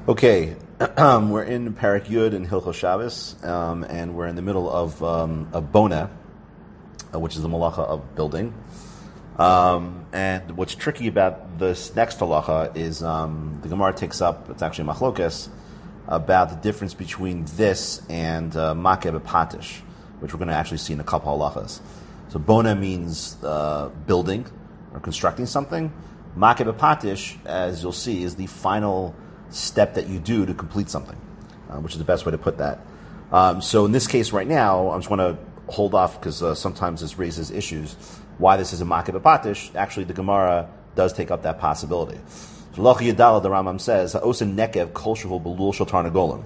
Okay, we're in Parak Yud in Hilchos Shabbos, and we're in the middle of Bona, which is the malacha of building. And what's tricky about this next halacha is the Gemara takes up, it's actually machlokas, about the difference between this and makeh b'patish, which we're going to actually see in a couple halachas. So Bona means building or constructing something. Makeh b'patish, as you'll see, is the final step that you do to complete something, which is the best way to put that. So in this case right now, I just want to hold off because sometimes this raises issues. Why this is a makeh b'patish? Actually, the Gemara does take up that possibility. So Loch Yadala, the Rambam says, Ha'osen nekev kol shehu belul shel tarnagolim,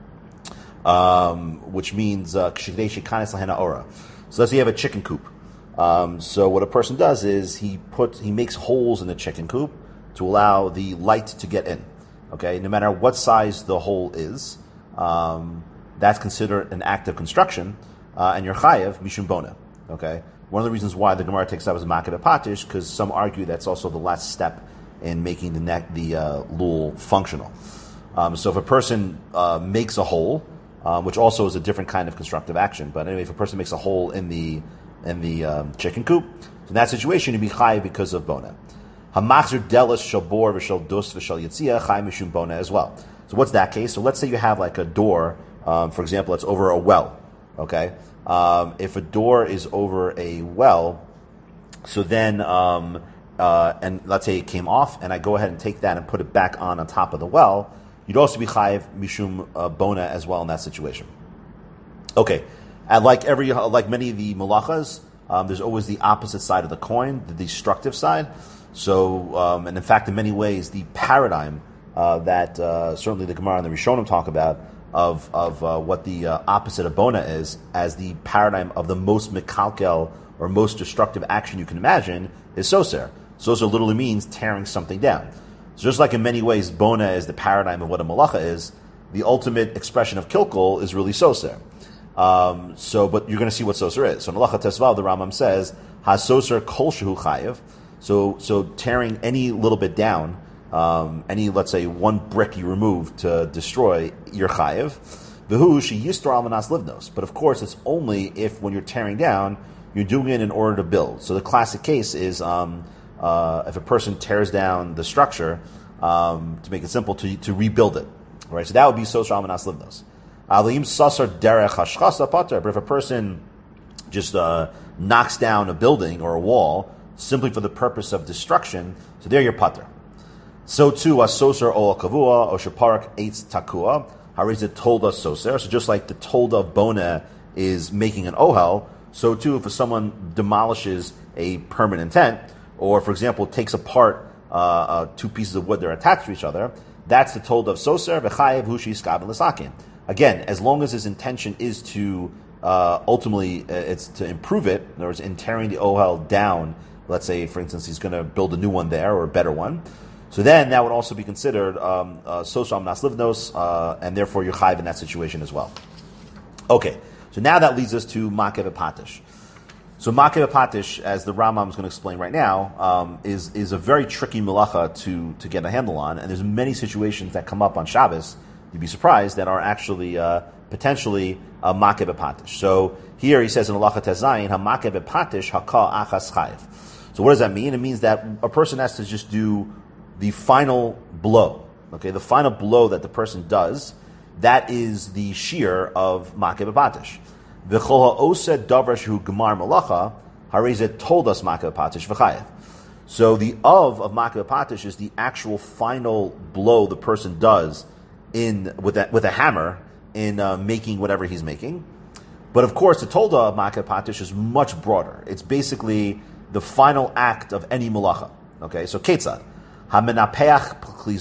which means k'shidei shekanes lahena ora. So let's say you have a chicken coop. So what a person does is he makes holes in the chicken coop to allow the light to get in. Okay, no matter what size the hole is, that's considered an act of construction, and you're chayev mishum bona. Okay, one of the reasons why the Gemara takes up as makeh b'patish, because some argue that's also the last step in making the lul functional. So if a person makes a hole, which also is a different kind of constructive action, but anyway, if a person makes a hole in the chicken coop, in that situation you'd be chayev because of bona. Hamachzer delas shalbor v'shal dus v'shal yitzia chay mishum bona as well. So what's that case? So let's say you have like a door, for example, that's over a well. Okay, if a door is over a well, so then and let's say it came off, and I go ahead and take that and put it back on top of the well, you'd also be chayiv mishum bona as well in that situation. Okay, and like many of the malachas, there's always the opposite side of the coin, the destructive side. So, and in fact, in many ways, the paradigm that certainly the Gemara and the Rishonim talk about of what the opposite of bona is, as the paradigm of the most mekalkel or most destructive action you can imagine, is soser. Soser literally means tearing something down. So just like in many ways, bona is the paradigm of what a malacha is, the ultimate expression of kilkul is really soser. But you're going to see what soser is. So in Malacha Tesvav, the Rambam says, ha-soser kol shehu chayev. So tearing any little bit down, let's say one brick you remove to destroy, you're chayev. V'hu sheyistor al manas livnos. But of course, it's only if when you're tearing down, you're doing it in order to build. So the classic case is if a person tears down the structure, to make it simple, to rebuild it. Right? So that would be sosar al manas livnos. Alim sasar derech hashchasa pater. But if a person just knocks down a building or a wall simply for the purpose of destruction, so there you're pater. So too, soser ol kavua or shaparak eitz takua. Harizit told us soser. So just like the tolda of bona is making an ohel, so too if someone demolishes a permanent tent, or for example takes apart two pieces of wood that are attached to each other, that's the tolda of soser v'chayev hushi skabel l'sakin. Again, as long as his intention is to ultimately it's to improve it, in other words, in tearing the ohel down. Let's say, for instance, he's going to build a new one there or a better one. So then that would also be considered sosar manas livnos, and therefore you're chayiv in that situation as well. Okay, so now that leads us to makeh b'patish. So makeh b'patish, as the Rambam is going to explain right now, is a very tricky malacha to get a handle on, and there's many situations that come up on Shabbos, you'd be surprised, that are actually potentially makeh b'patish. So here he says in Halacha Tezayin, ha-makeh b'patish haka achas chayiv. So what does that mean? It means that a person has to just do the final blow. Okay, the final blow that the person does, that is the shear of makeh b'patish. V'chol ha'oseh davar shehu gemar malacha, harezeh told us makeh b'patish v'chayev. So the of makeh b'patish is the actual final blow the person does with a hammer in making whatever he's making. But of course, the tolda of makeh b'patish is much broader. It's basically the final act of any malacha. Okay, so ketzad hamenapeach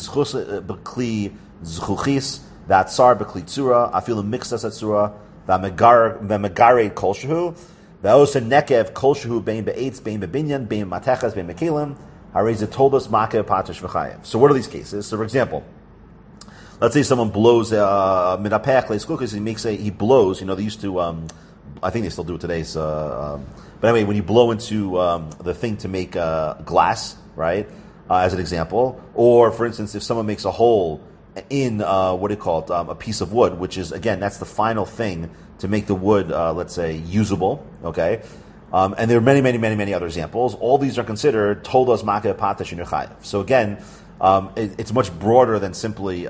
b'kli zchuchis v'atzar b'kli tzura afilu mixas atzura v'megared kol shehu v'osa nekev kol shehu bein be'etz bein bebinyan bein matechas bein mekelim harezeh toldos makeh b'patish v'chayev. So what are these cases? So for example, let's say someone blows menapeach le'zchuchis. He blows. They used to. I think they still do it today. But anyway, when you blow into the thing to make glass, right? As an example, or for instance, if someone makes a hole in a piece of wood, which is, again, that's the final thing to make the wood, let's say, usable. Okay, and there are many other examples. All these are considered toldos makeh patish in your chayav. So again, it's much broader than simply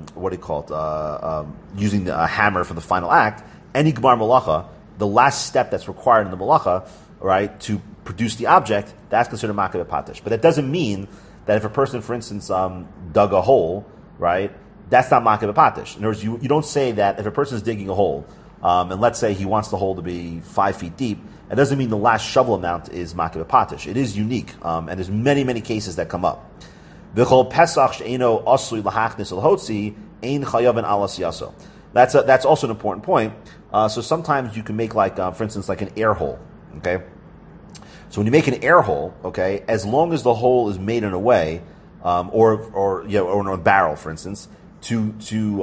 using a hammer for the final act. Any gemar malacha, the last step that's required in the malacha, right, to produce the object, that's considered makeh patish. But that doesn't mean that if a person, for instance, dug a hole, right, that's not makeh patish. In other words, you don't say that if a person is digging a hole, and let's say he wants the hole to be 5 feet deep, it doesn't mean the last shovel amount is makeh patish. It is unique, and there's many cases that come up. V'chol pesach she'eno asui lahachnis al-hotzi ein chayav ala siyaso. That's also an important point. So sometimes you can make for instance, like an air hole. Okay, so when you make an air hole, okay, as long as the hole is made in a way, or in a barrel, for instance, to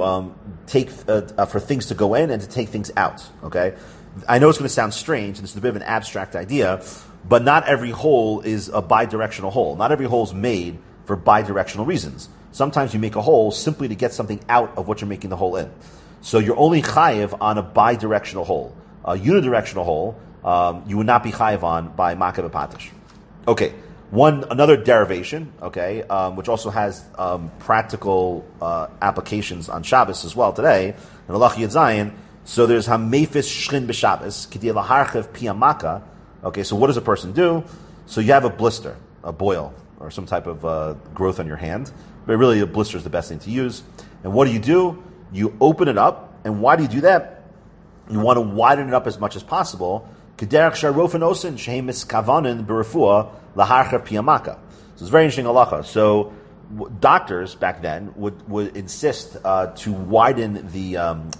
take for things to go in and to take things out. Okay, I know it's going to sound strange, and this is a bit of an abstract idea, but not every hole is a bidirectional hole. Not every hole is made for bidirectional reasons. Sometimes you make a hole simply to get something out of what you're making the hole in. So you're only chayiv on a bidirectional hole. A unidirectional hole, you would not be chayiv on by makeh patish. Okay, another derivation, okay, which also has practical applications on Shabbos as well today, in Halach Yud Zayin. So there's hamefis shchin b'Shabbos, k'di laharchev piyamaka. Okay, so what does a person do? So you have a blister, a boil, or some type of growth on your hand. But really, a blister is the best thing to use. And what do? You open it up. And why do you do that? You want to widen it up as much as possible. K'derech sharofen osin shehem miskavanin b'refua laharchev piyamaka. So it's very interesting halacha. So doctors back then would insist to widen the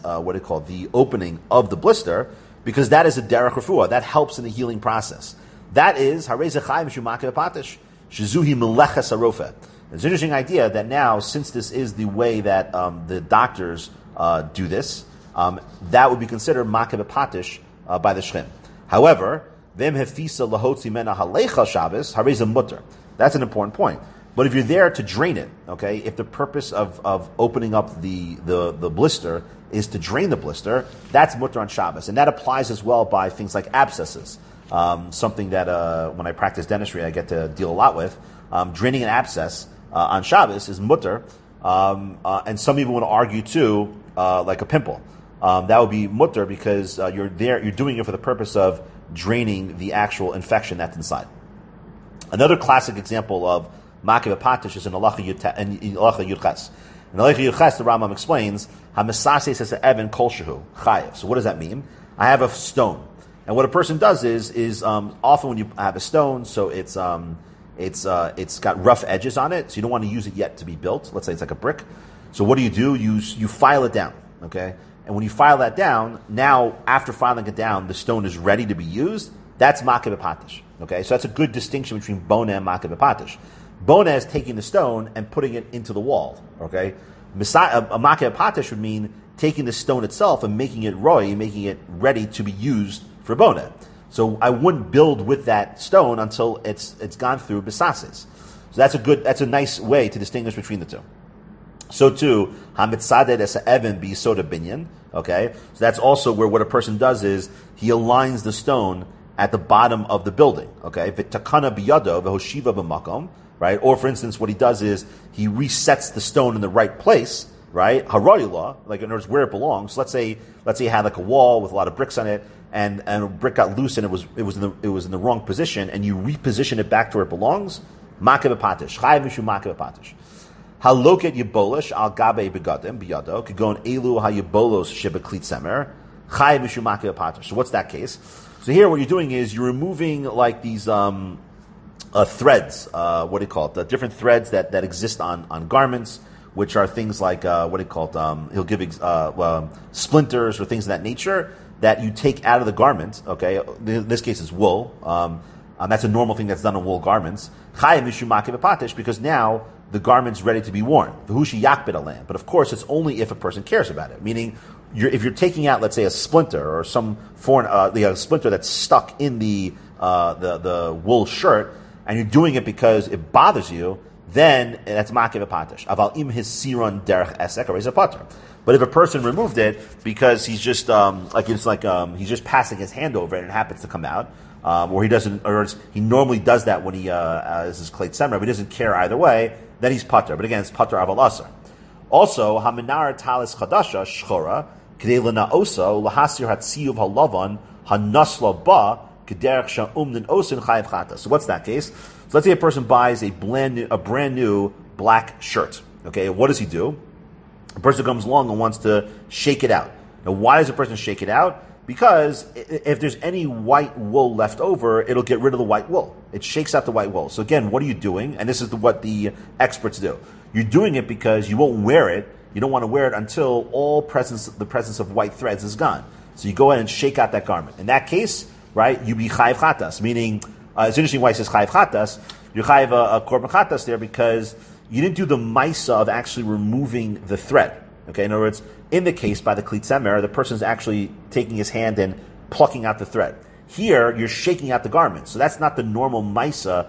the opening of the blister, because that is a derech refuah. That helps in the healing process. That is harei zechayim mishu makeh patish. Shizuhi meleches harofeh. It's an interesting idea that now, since this is the way that the doctors do this, that would be considered makeh patish by the shchin. However, vem hefisa lahotzi mena halecha Shabbos harei mutter. That's an important point. But if you're there to drain it, okay, if the purpose of opening up the blister is to drain the blister, that's mutter on Shabbos, and that applies as well by things like abscesses. Something that when I practice dentistry, I get to deal a lot with. Draining an abscess on Shabbos is mutter, and some even want to argue too, like a pimple. That would be mutter because you're doing it for the purpose of draining the actual infection that's inside. Another classic example of makeh patish is in Halacha Yudches. In Halacha Yudches, the Rambam explains, "Hamisase says to Evan kol shehu chayev." So what does that mean? I have a stone. And what a person does is often when you have a stone, so it's got rough edges on it, so you don't want to use it yet to be built. Let's say it's like a brick. So what do? You file it down, okay? And when you file that down, now after filing it down, the stone is ready to be used. That's makeh patish, okay? So that's a good distinction between bona and makeh patish. Bona is taking the stone and putting it into the wall, okay? A makeh patish would mean taking the stone itself and making it roy, making it ready to be used for bona. So I wouldn't build with that stone until it's gone through bisasis. So that's a nice way to distinguish between the two. So too, hamitzaded es even bi soda binyan. Okay, so that's also where what a person does is he aligns the stone at the bottom of the building. Okay, v'takana biyado v'hoshiva b'makom. Right, or for instance, what he does is he resets the stone in the right place. Right, haroyla, like in other words, where it belongs. So let's say you had like a wall with a lot of bricks on it, and a brick got loose and it was in the wrong position, and you reposition it back to where it belongs. Makeh patish, chayav mishu makeh patish. Haloket yibolish al gabe begadim biyado kigon elu hayibolos shebeklit semer chayav mishu makeh patish. So what's that case? So here, what you're doing is you're removing like these threads. What do you call it? The different threads that exist on garments, which are things like he'll give splinters or things of that nature that you take out of the garment. Okay, in this case it's wool. That's a normal thing that's done on wool garments. Chayav mishu makeh patish, because now the garment's ready to be worn. V'hushi yakbid alam. But of course, it's only if a person cares about it. Meaning, if you're taking out, let's say, a splinter or some foreign splinter that's stuck in the wool shirt, and you're doing it because it bothers you, then that's makiv patish. Aval im his siron derech esek or a pater. But if a person removed it because he's just he's just passing his hand over it and it happens to come out, or he doesn't, or he normally does that when he is his kleit semer, but he doesn't care either way, then he's pater. But again, it's pater aval asar. Also, haminar talis chadasha shchora k'dei l'na'osa lahasir hatziyuv halavan hanasla ba k'derech sha'umnin osin chayav chata. So what's that case? So let's say a person buys a brand new black shirt. Okay, what does he do? A person comes along and wants to shake it out. Now, why does a person shake it out? Because if there's any white wool left over, it'll get rid of the white wool. It shakes out the white wool. So again, what are you doing? And this is what the experts do. You're doing it because you won't wear it. You don't want to wear it until the presence of white threads is gone. So you go ahead and shake out that garment. In that case, right, you be chayiv chatas, meaning, it's interesting why it says chayiv chatas. You're chayiv a korban chatas there because you didn't do the maisa of actually removing the thread. Okay, in other words, in the case by the kleit semer, the person is actually taking his hand and plucking out the thread. Here, you're shaking out the garment. So that's not the normal maisa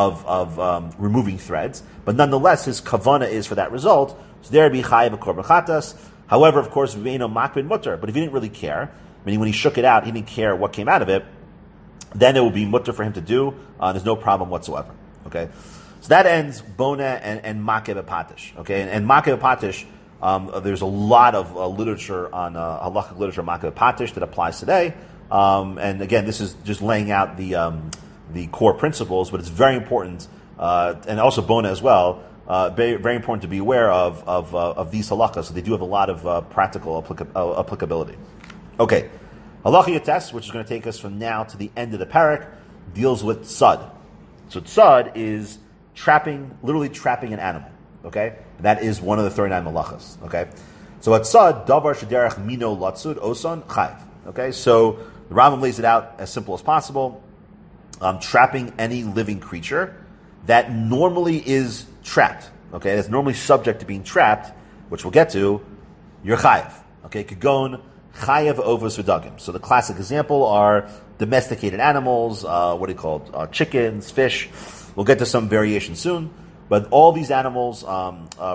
of removing threads, but nonetheless, his kavana is for that result. So there be chayiv a korban chatas. However, of course, v'eino makbid mutter. But if he didn't really care, meaning when he shook it out, he didn't care what came out of it, then it will be mutter for him to do. There's no problem whatsoever. Okay, so that ends bona and makeh patish. Okay, and makeh patish. There's a lot of literature on halachic literature makeh patish that applies today. And again, this is just laying out the core principles, but it's very important, and also bona as well. Very, very important to be aware of these halachas. So they do have a lot of practical applicability. Okay, halacha yates, which is going to take us from now to the end of the parak, deals with tzad. So tzad is literally trapping an animal. Okay, that is one of the 39 malachas. Okay, so at tzad davar shederech mino latzud osan chayv. Okay, so the Rambam lays it out as simple as possible. Trapping any living creature that normally is trapped. Okay, that's normally subject to being trapped, which we'll get to. You're chayiv. Okay, kagon chayiv ovos v'dagim. So the classic example are domesticated animals. Chickens, fish. We'll get to some variation soon. But all these animals, you are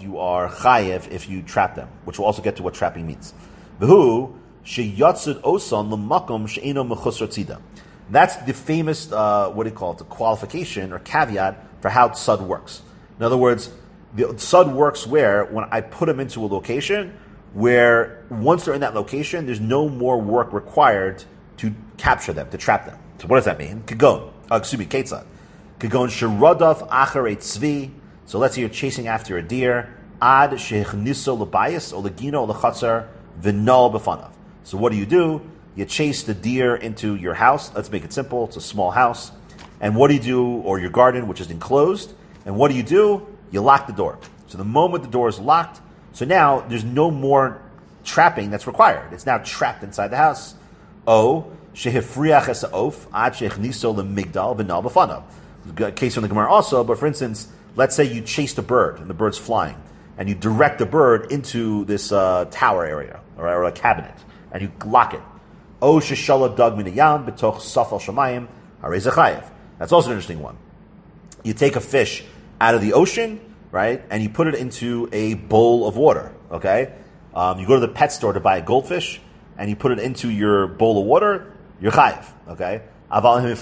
chayiv if you trap them, which we'll also get to what trapping means. V'hu sheyatzud osan l'makom she'eno mechusar tzida. That's the famous, the qualification or caveat for how tzad works. In other words, the tzad works when I put them into a location where once they're in that location, there's no more work required to capture them, to trap them. So what does that mean? Ketzad. Kagon sherodov acharei tzvi. So let's say you're chasing after a deer. Ad shechniso lebayis or legino lechatzar v'nol b'fanav. So what do? You chase the deer into your house. Let's make it simple. It's a small house. And what do you do? Or your garden, which is enclosed. And what do? You lock the door. So the moment the door is locked, so now there's no more trapping that's required. It's now trapped inside the house. O shehifriach es ha'of ad shechniso lemigdal v'nol b'fanav. Case from the Gemara also, but for instance, let's say you chased a bird and the bird's flying, and you direct the bird into this tower area or a cabinet, and you lock it. O sheshala dag min hayam b'toch safal shamayim harei zechayev. That's also an interesting one. You take a fish out of the ocean, right, and you put it into a bowl of water. Okay, you go to the pet store to buy a goldfish, and you put it into your bowl of water. You're chayev. Okay. But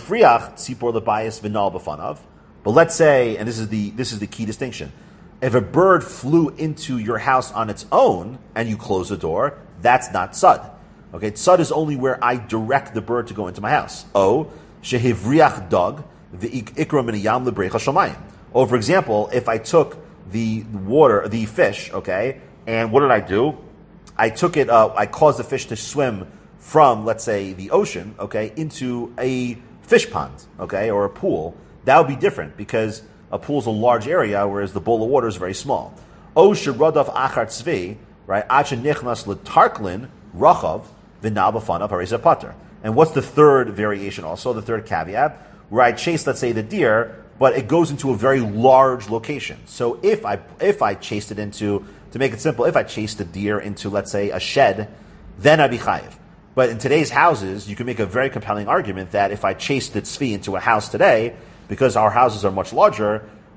let's say, and this is the key distinction, if a bird flew into your house on its own and you close the door, that's not tzad. Okay, tzad is only where I direct the bird to go into my house. Shehivriach dog the ikra min hayam lebrecha shamayim. Or for example, if I took the fish, okay, and what did I do? I took it, I caused the fish to swim from, let's say, the ocean, okay, into a fish pond, okay, or a pool. That would be different because a pool is a large area, whereas the bowl of water is very small. O sherodov achar tzvi, right? Acha nichnas letarklin rachav v'nal b'fanav harei pater. And what's the third variation? Also, the third caveat, where I chase, let's say, the deer, but it goes into a very large location. So if I chased it into, to make it simple, if I chased the deer into, let's say, a shed, then I'd be chayiv. But in today's houses, you can make a very compelling argument that if I chased the tzvi into a house today, because our houses are much larger,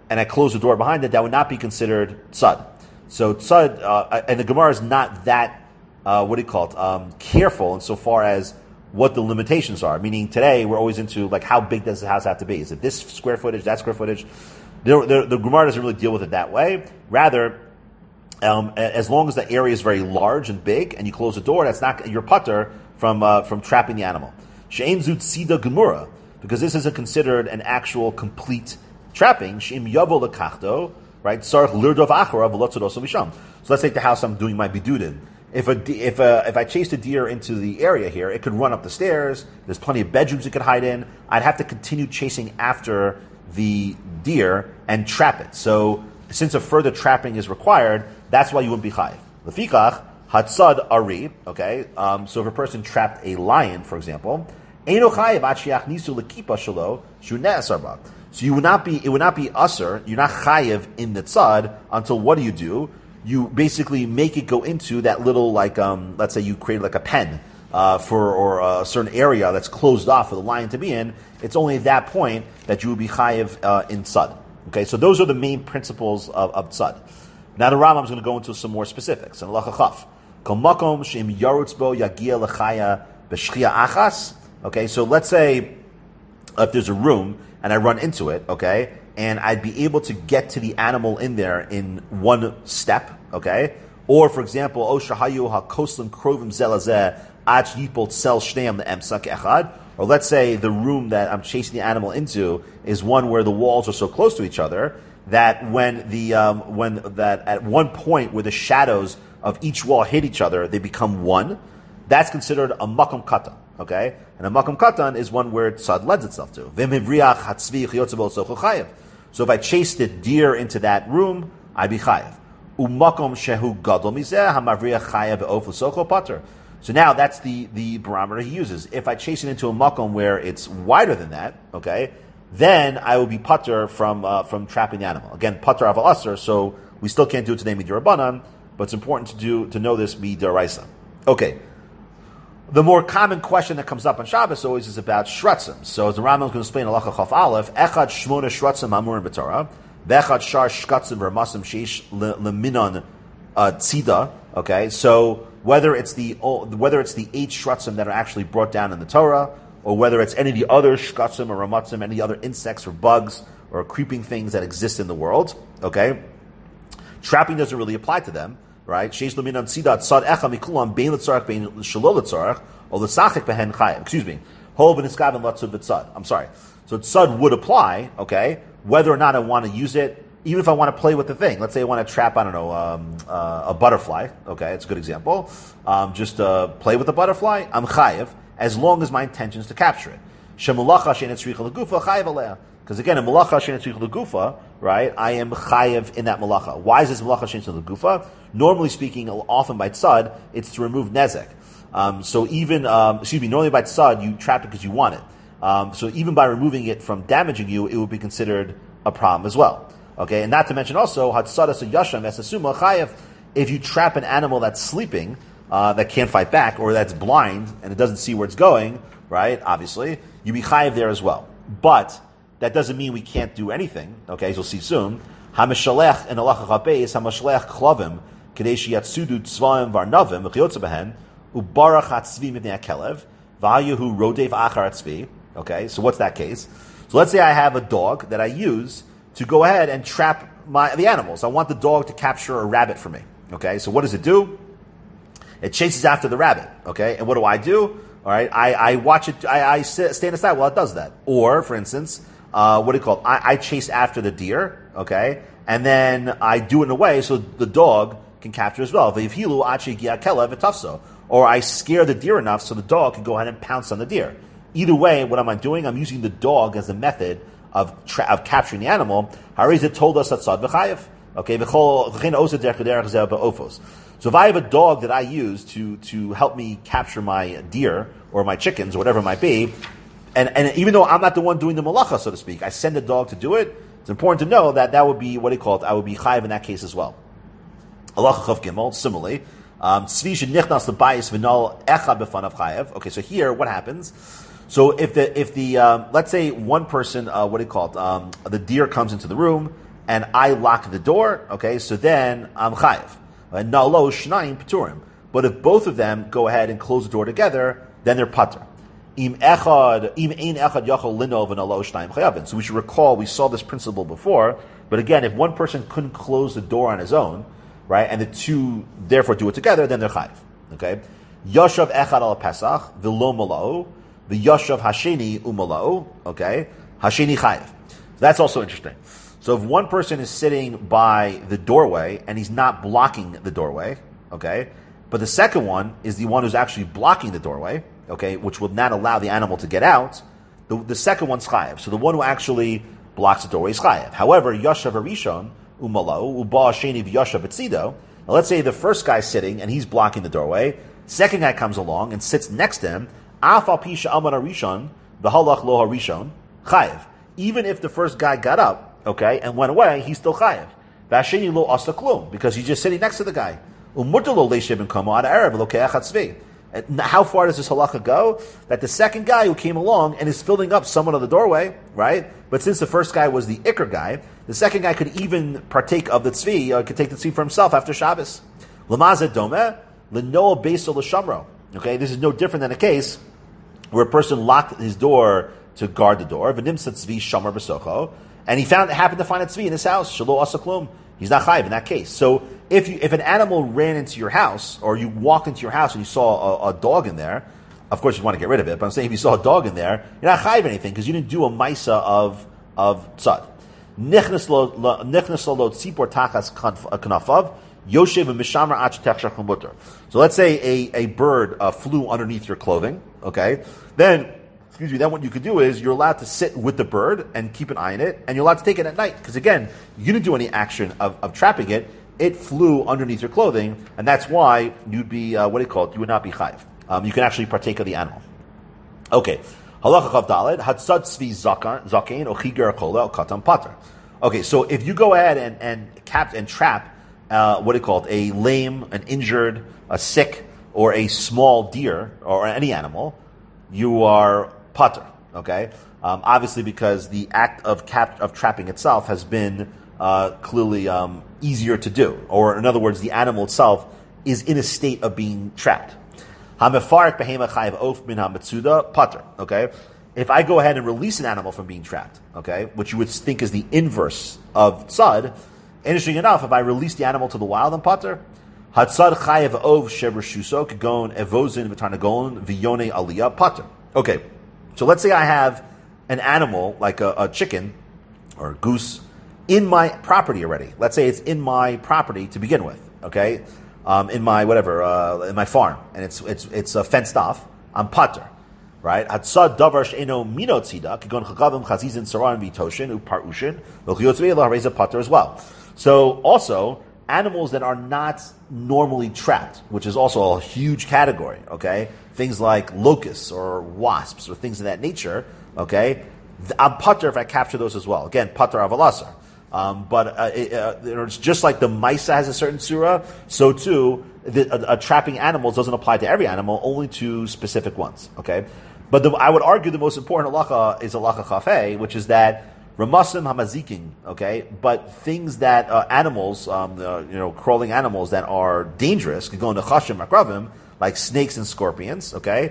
and I close the door behind it, that would not be considered tzad. So tzad, and the Gemara is not that, careful insofar as what the limitations are. Meaning today, we're always into, like, how big does the house have to be? Is it this square footage, that square footage? The Gemara doesn't really deal with it that way. Rather, as long as the area is very large and big, and you close the door, that's not your putter from trapping the animal. She'ein zut sida gemura, because this isn't considered an actual complete trapping. She'im yavo lekachto, right? Sarach lirdov achara v'lotzadoso misham. So let's take the house I'm doing my bidudin. If I chased a deer into the area here, it could run up the stairs. There's plenty of bedrooms it could hide in. I'd have to continue chasing after the deer and trap it. So since a further trapping is required, that's why you wouldn't be chayiv. Lefikach hatzad ari. Okay, so if a person trapped a lion, for example, eino chayiv achiach nisu lekipa shelo shu ne'asarba. So it would not be usher. You're not chayiv in the tzad until what do? You basically make it go into that little, let's say you create like a pen for a certain area that's closed off for the lion to be in. It's only at that point that you would be chayiv in tzad. Okay, so those are the main principles of tzad. Now the Rambam is going to go into some more specifics. And halacha chaf, kol makom sheim yarutz bo yagia lechaya b'shchia achas. Okay, so let's say if there's a room and I run into it, okay, and I'd be able to get to the animal in there in one step, okay? Or, for example, O shahayu ha-koslim krovim zelazeh ach yipol sel shneim le'emsak echad. Or let's say the room that I'm chasing the animal into is one where the walls are so close to each other that at one point where the shadows of each wall hit each other, they become one. That's considered a makom katan, okay? And a makom katan is one where tzad lends itself to. V'mivriach hatzvi chiyotzav so chayav. So if I chase the deer into that room, I'd be chayav. Umakom shehu gadol mizeh hamavriach chayav ve'ofel socho pater. So now that's the barometer he uses. If I chase it into a makom where it's wider than that, okay, then I will be pater from trapping the animal. Again, pater aval aser, so we still can't do it today midirabanan, but it's important to know this midaraisa. Okay. The more common question that comes up on Shabbos always is about shratzim. So as the Rambam is going to explain halacha chaf aleph, echad shmona shratzim amurim b'torah, v'echad shar shkatzim v'ramasim sheish leminon tzida. Okay, so whether it's the 8 shratzim that are actually brought down in the Torah, or whether it's any of the other shkatzim or ramatzim, any other insects or bugs or creeping things that exist in the world, okay, trapping doesn't really apply to them. Right? Sheish leminan tzida tzad echa mikulam bein letzarach bein shalol letzarach or lesachik behen chayim. Excuse me. Hol v'niskaven latzud v'tzad. I'm sorry. So tzad would apply, okay, whether or not I want to use it, even if I want to play with the thing. Let's say I want to trap, I don't know, a butterfly. Okay, it's a good example. Just play with the butterfly. I'm chayiv as long as my intention is to capture it. Shemulacha she'en etzricha legufa chayiv aleha. Because again, in malacha she'en etzricha legufa, right, I am chayiv in that malacha. Why is this malacha she'en etzricha legufa? Normally speaking, often by tzad, it's to remove nezek. Normally by tzad, you trap it because you want it. So even by removing it from damaging you, it would be considered a problem as well. Okay, and not to mention also, hatzad yasham esasuma chayiv. If you trap an animal that's sleeping, that can't fight back, or that's blind and it doesn't see where it's going, right? Obviously, you be chayiv there as well. But that doesn't mean we can't do anything. Okay, as you'll see soon. Hamishalech and halacha chabeis hamashalech klavim kadeshi yatsudu tzvaim varnavim v'chiyotza behen ubarach hatzvi mivnei akelev v'hayahu rodev achar hatzvi. Okay, so what's that case? So let's say I have a dog that I use to go ahead and trap the animals. I want the dog to capture a rabbit for me. Okay, so what does it do? It chases after the rabbit. Okay, and what do? All right, I watch it. I stand aside while it does that. Or, for instance, I chase after the deer. Okay, and then I do it in a way so the dog can capture as well. Or I scare the deer enough so the dog can go ahead and pounce on the deer. Either way, what am I doing? I'm using the dog as a method of capturing the animal. Harizah told us that tzad v'chayev. Okay, so if I have a dog that I use to help me capture my deer or my chickens or whatever it might be, and even though I'm not the one doing the malacha, so to speak, I send the dog to do it. It's important to know that would be I would be chayiv in that case as well. Halacha Chav Gimel, similarly, tzvi shenichnas lebayis v'nal echad b'fanav chayiv. Okay, so here what happens? So if the let's say one person, the deer comes into the room and I lock the door, okay, so then I'm chayiv. Nalo shnayim p'turim. But if both of them go ahead and close the door together, then they're patur. Im ein echad yachol linov and nalo shnayim chayavin. So we should recall, we saw this principle before, but again, if one person couldn't close the door on his own, right, and the two therefore do it together, then they're chayiv. Okay? Yoshav echad al pesach, v'lo malo, v'yoshav hasheni umalo, okay? Hasheni chayiv. That's also interesting. So if one person is sitting by the doorway and he's not blocking the doorway, okay, but the second one is the one who's actually blocking the doorway, okay, which will not allow the animal to get out, the second one's chayiv. So the one who actually blocks the doorway is chayiv. However, yoshav arishon umalo uba sheni v'yoshav etzido. Now let's say the first guy's sitting and he's blocking the doorway. Second guy comes along and sits next to him. Af al pisha amar arishon v'halach lo harishon chayiv. Even if the first guy got up, okay, and went away, he's still chayiv. V'asheni lo asa klum, because he's just sitting next to the guy. Umurta lo leishib and kamo ad erev lo ke'ach hatzvi. How far does this halacha go? That the second guy who came along and is filling up someone on the doorway, right? But since the first guy was the ikr guy, the second guy could even partake of the tzvi, could take the tzvi for himself after Shabbos. Lamazet domeh lenoa beiso l'shamro. Okay, this is no different than a case where a person locked his door to guard the door. V'nimsa tzvi shamar b'socho. And he happened to find a tzvi in his house. Shelo asa klum. He's not chayiv in that case. So if an animal ran into your house, or you walked into your house and you saw a dog in there, of course you want to get rid of it. But I'm saying if you saw a dog in there, you're not chayiv anything because you didn't do a maisa of tzad. Nichnas lo tzipor tachas kanafav yoshev mishamar ach techshach l'mutter. So let's say a bird flew underneath your clothing. Okay, then what you could do is you're allowed to sit with the bird and keep an eye on it, and you're allowed to take it at night. Because again, you didn't do any action of trapping it. It flew underneath your clothing, and that's why you'd be, you would not be chayiv. You can actually partake of the animal. Okay. Halacha chav daled, hatzad tzvi zakein, o chiger kola, o katan pater. Okay, so if you go ahead and trap, a lame, an injured, a sick, or a small deer, or any animal, you are pater, okay? Obviously, because the act of trapping itself has been clearly easier to do, or in other words, the animal itself is in a state of being trapped. Hamefarik behema chayiv of min hametzuda pater, okay? If I go ahead and release an animal from being trapped, okay, which you would think is the inverse of tzad, interesting enough, if I release the animal to the wild, I'm pater. Hatzad chayiv of shever shuso kagon evozin v'tarnagon v'yone aliyah pater. Okay, so let's say I have an animal like a chicken or a goose in my property already. Let's say it's in my property to begin with. Okay, in my in my farm, and it's fenced off. I'm pater, right? Hatzad davar she'eno mino tzida kagon chagavim chazizin saran v'toshin uparushin v'chiyotz ve'lah pater as well. So also animals that are not normally trapped, which is also a huge category, okay? Things like locusts or wasps or things of that nature, okay? I'm pater if I capture those as well. Again, pater avalasar. It's just like the Maisa has a certain surah, so too, trapping animals doesn't apply to every animal, only to specific ones, okay? But I would argue the most important halacha is halacha chafei, which is that Ramasim hamazikin, okay, but things that animals, crawling animals that are dangerous, could go into chashim akravim, like snakes and scorpions, okay.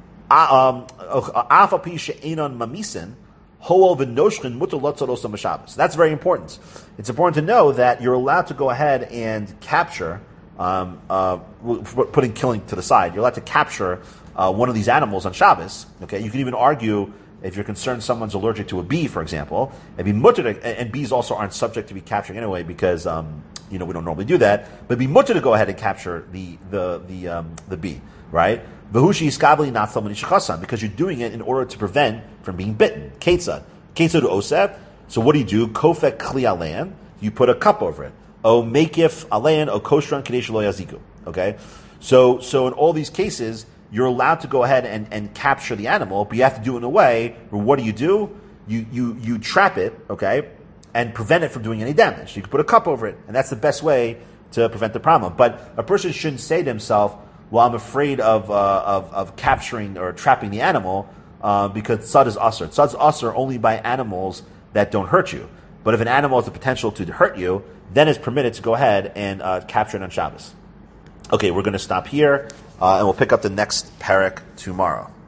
Afapi she'enon mamisin hool v'noshchin mutar lotzaros mashabes. That's very important. It's important to know that you're allowed to go ahead and capture, putting killing to the side. You're allowed to capture one of these animals on Shabbos. Okay, you can even argue. If you're concerned someone's allergic to a bee, for example, and bees also aren't subject to be capturing anyway because we don't normally do that. But it'd be mutter to go ahead and capture the bee, right? V'hushi iskabli not because you're doing it in order to prevent from being bitten. Ketzad to osef. So what do? Kofek kli alein. You put a cup over it. O makif alein o koshran kadesh lo yaziku. Okay, so in all these cases, you're allowed to go ahead and capture the animal, but you have to do it in a way where what do? You trap it, okay, and prevent it from doing any damage. You can put a cup over it, and that's the best way to prevent the problem. But a person shouldn't say to himself, well, I'm afraid of capturing or trapping the animal because tzad is asr. Tzad is asr only by animals that don't hurt you. But if an animal has the potential to hurt you, then it's permitted to go ahead and capture it on Shabbos. Okay, we're going to stop here, and we'll pick up the next parak tomorrow.